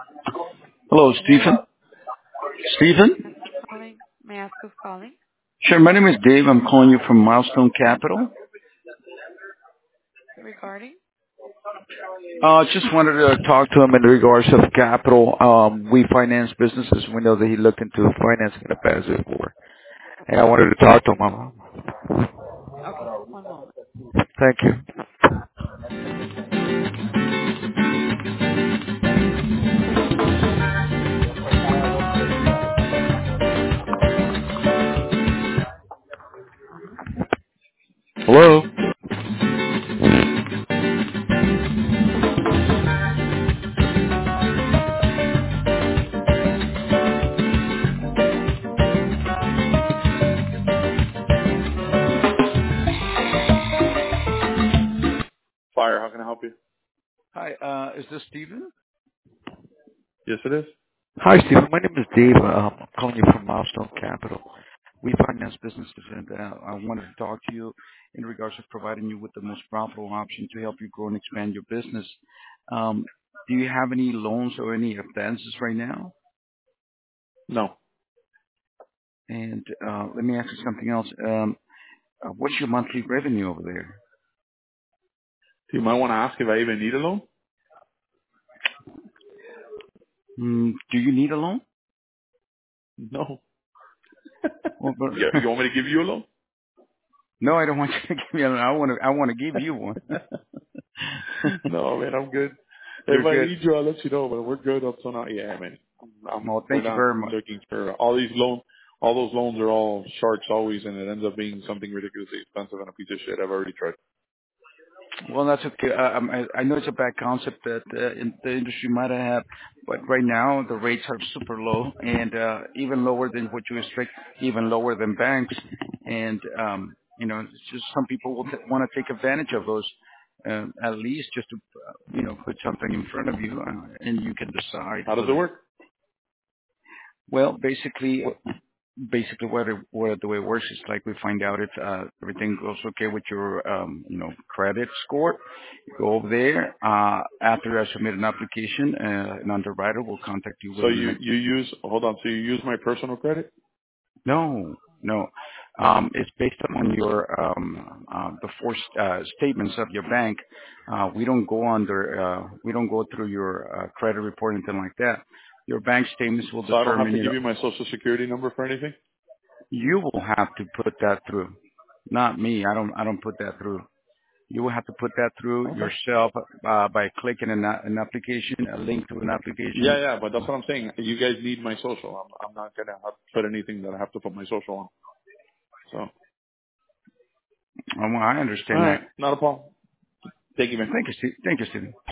Hello, Hello. Stephen. Stephen? Thanks for calling. May I ask who's calling? Sure, my name is Dave. I'm calling you from Milestone Capital. Regarding? Just wanted to talk to him in regards of capital. We finance businesses. We know that he looked into financing in the past before. And I wanted to talk to him. Okay, one moment. Thank you. Hello? Fire, how can I help you? Hi, is this Stephen? Yes, it is. Hi, Stephen. My name is Dave. I'm calling you from Milestone Capital. We finance businesses, and I wanted to talk to you in regards to providing you with the most profitable option to help you grow and expand your business. Um, do you have any loans or any advances right now? No. And let me ask you something else. What's your monthly revenue over there? You might want to ask if I even need a loan. Do you need a loan? No. Well, Yeah, but you want me to give you a loan? no, I don't want you to give me a loan. I want to give you one. No, man, I'm good. You're If I good. need you, I'll let you know. But we're good up till now. Yeah, man. Well, We're thank you not very much. looking for all these loans. All those loans are all sharks always, and it ends up being something ridiculously expensive and a piece of shit. I've already tried. Well, that's okay. I know it's a bad concept that in the industry might have, but right now the rates are super low and even lower than what you expect, even lower than banks. And it's just some people will want to take advantage of those, at least just to put something in front of you and you can decide How does it whether. work? Well, basically what the way it works is like we find out if everything goes okay with your credit score. You go over there after I submit an application, an underwriter will contact you So within the you next. you use hold on. So you use my personal credit? No. It's based on your the four statements of your bank. We don't go through your credit report, anything like that. Your bank statements will So I don't have determine, to give you my social security number for anything? you will have to put that through. Not me. I don't put that through. You will have to put that through Okay. yourself by clicking an application, a link to an Yeah, application. yeah, but that's what I'm saying. You guys need my social. I'm not gonna have to put anything that I have to put my social on. So, Well, I all understand right, that. not a problem. Thank you, man. Thank you, Steve. Thank you, Stephen.